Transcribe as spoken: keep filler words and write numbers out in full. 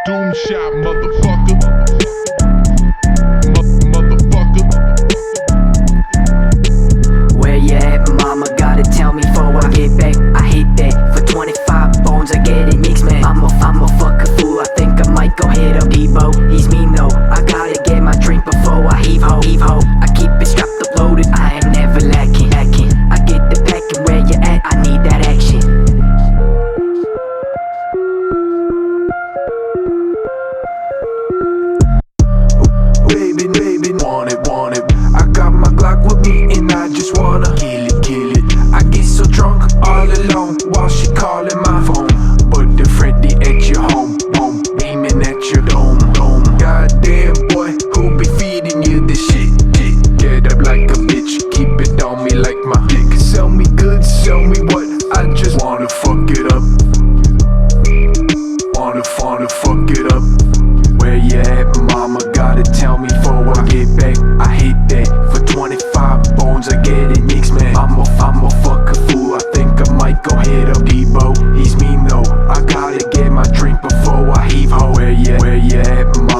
Doom shot, motherfucker. Mo- motherfucker. Where you at, mama? Gotta tell me before I get back. I hit that for twenty-five bones. I get it mixed, man. I'm a, I'm a fucking fool. I think I might go hit up Debo. He's mean though. I gotta get my drink before I heave ho, heave ho. I keep it strapped up, loaded. I am never lacking, lacking. I get the packing. Where you at? I need that action. Baby, baby, want it, want it. I got my Glock with me and I just wanna kill it, kill it. I get so drunk all alone while she calling my phone. But the Freddy at your home, home, beaming at your dome, dome. Goddamn boy, who be feeding you this shit, shit? Get up like a bitch, keep it on me like my dick. Sell me good, sell me what? I just wanna fuck it up. Wanna, wanna fuck it up. Where you at, mama? Gotta tell me before I get back. I hit that for twenty-five bones. I get it mixed, man. I'm a, I'm a fucking fool. I think I might go hit up Debo. He's mean though. I gotta get my drink before I heave ho. Where you, where you at, mama?